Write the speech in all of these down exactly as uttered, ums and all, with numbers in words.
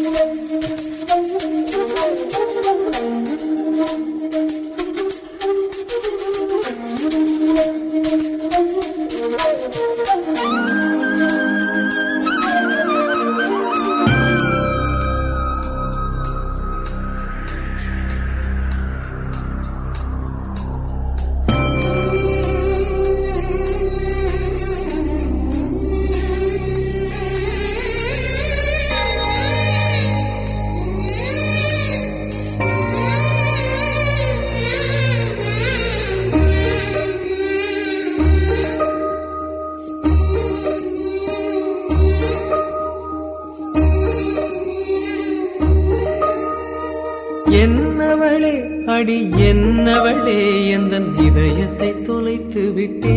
என்னவளே அடி என்னவளே எந்தன் இதயத்தை தொலைத்து விட்டே.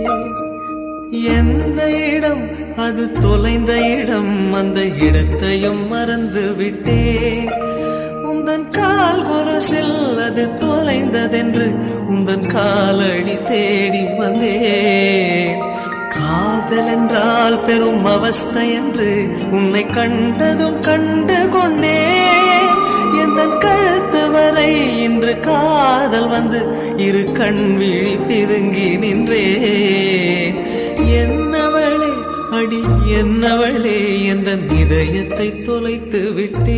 எந்த இடம் அது தொலைந்த இடம், அந்த இடத்தையும் மறந்து விட்டே. உந்தன் கால் கொலுசில் அது தொலைந்ததென்று உந்தன் காலடி தேடி வந்தேன். காதல் என்றால் பெரும் அவஸ்தை என்று உன்னை கண்டதும் கண்டு கொண்டேன். எந்தன் கழுத்து வரை இன்று காதல் வந்து இரு கண் விழி பிதுங்கி நின்றே. என்னவளே அடி என்னவளே எந்தன் இதயத்தை தொலைத்து விட்டே.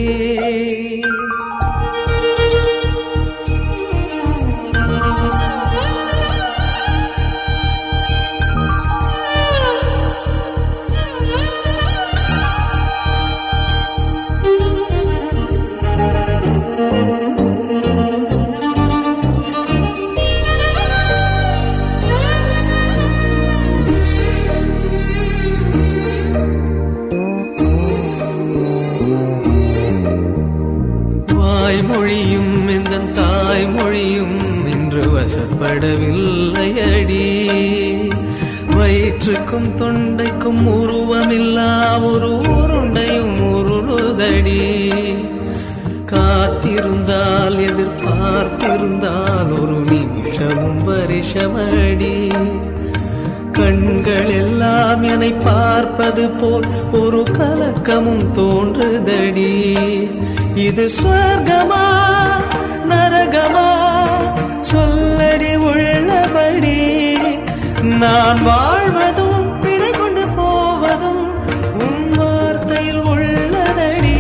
மொழியும் இந்த தாய்மொழியும் இன்று வசப்படவில்லை அடி. வயிற்றுக்கும் தொண்டைக்கும் உருவமில்லா ஒரு உருண்டையும் உருளுதடி. காத்திருந்தால் எதிர்பார்த்திருந்தால் ஒரு நிமிஷமும் வருஷமடி. கண்கள் எல்லாம் என்னை பார்ப்பது போல் ஒரு கலக்கமும் தோன்றுதடி. இது சொர்க்கமா நரகமா சொல்லடி உள்ளபடி. நான் வாழ்வதும் பிழை கொண்டு போவதும் உன் வார்த்தையில் உள்ளதடி.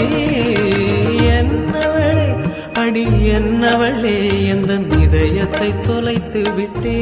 என்னவளே அடி என்னவளே எந்தன் இதயத்தை தொலைத்து விட்டே.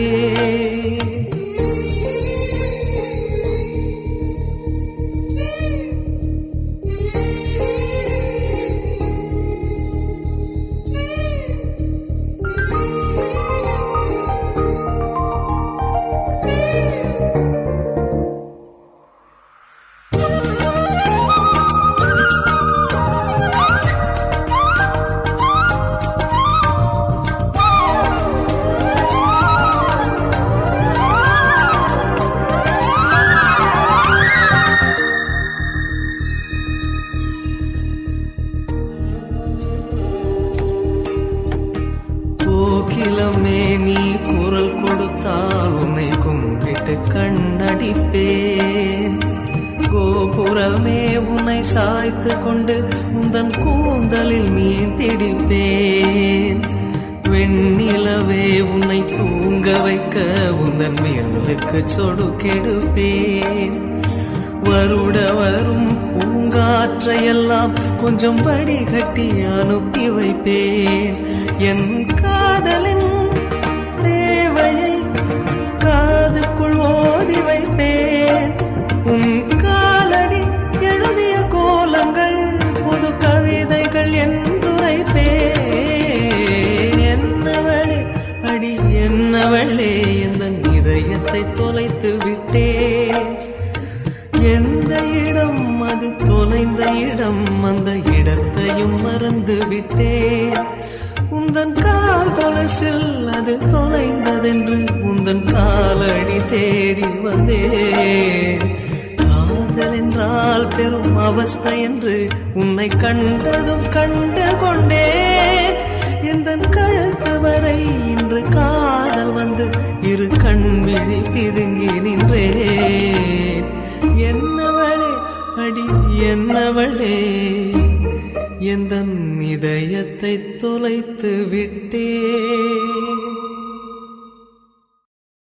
கோகிலமே நீ குரல் கொடுத்தால் உன்னை கும்பிட்டு கண்ணடிப்பேன். கோபுரமே உன்னை சாய்த்து கொண்டு உந்தன் கூந்தலில் மீன் பிடிப்பேன். வெண்ணிலவே உன்னை தூங்க வைக்க உந்தன் மேலுக்கு சொடுக்கெடுப்பேன். வருட வரும் பூங்காற்றையெல்லாம் கொஞ்சம் வடிகட்டி அனுப்பி வைப்பேன். என் காதலின் தேவையை காதுக்குள் ஓதி வைப்பேன். உன் காலடி எழுதிய கோலங்கள் புது கவிதைகள் என்றுரைப்பேன். என்னவளே அடி என்னவளே எந்தன் இதயத்தை தொலைத்து விட்டேன். எந்த இடம் அது தொலைந்த இடம், அந்த இடத்தையும் மறந்து விட்டேன். உந்தன் கால் கொலுசில் அது தொலைந்ததென்று உந்தன் காலடி தேடி வந்தேன். காதல் என்றால் பெரும் அவஸ்தை என்று உன்னை கண்டதும் கண்டு கொண்டேன். எந்தன் கழுத்து வரை இன்று காதல் வந்து இரு கண் விழி பிதுங்கி நின்றேன். என்னவளே அடி என்னவளே எந்தன் இதயத்தை தொலைத்து விட்டே